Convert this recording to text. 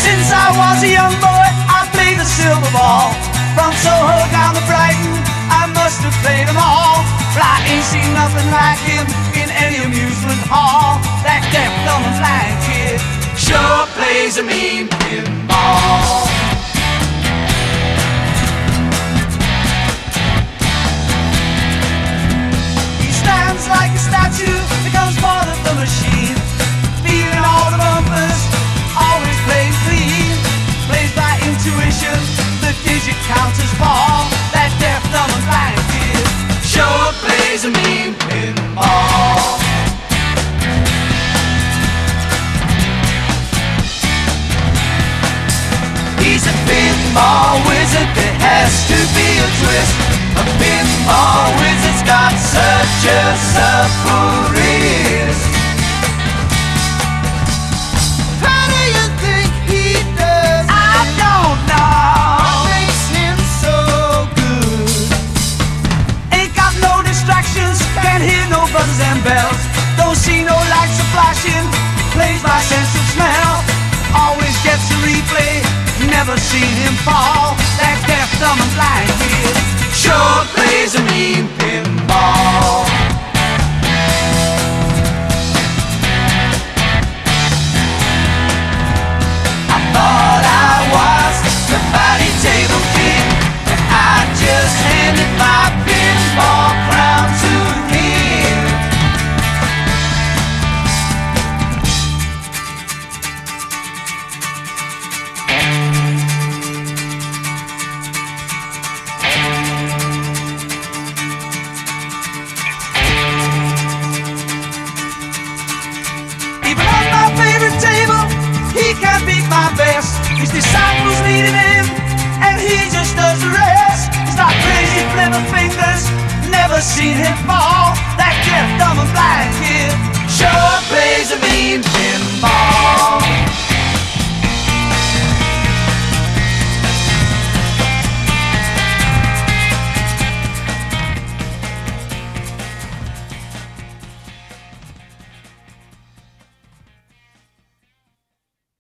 Since I was a young boy, I played the silver ball. From Soho down to Brighton, I must have played them all. But I ain't seen nothing like him in any amusement hall. That deaf, dumb, and blind kid sure plays a mean pinball. He stands like a statue, becomes part of the machine, feeling all the bumpers, always playing clean. Plays by intuition, the digit counters fall. That deaf, dumb, and blind kid sure plays a mean pinball. He's a pinball wizard, there has to be a twist. A pinball wizard's got such a supple wrist. How do you think he does it? I don't know. What makes him so good? Ain't got no distractions, can't hear no buzzes and bells. Don't see no lights are flashing, plays by sense of smell. Always gets a replay, never seen him fall. That deaf, dumb, and blind kid sure plays a mean pinball. I thought I was the body table king, but I just handed my pinball crown to him. Even on my favorite table, he can't beat my best. His disciples needed him, and he just does the rest. He's got crazy flipper fingers, never seen him fall. That deaf, dumb, and blind kid sure plays a mean pinball.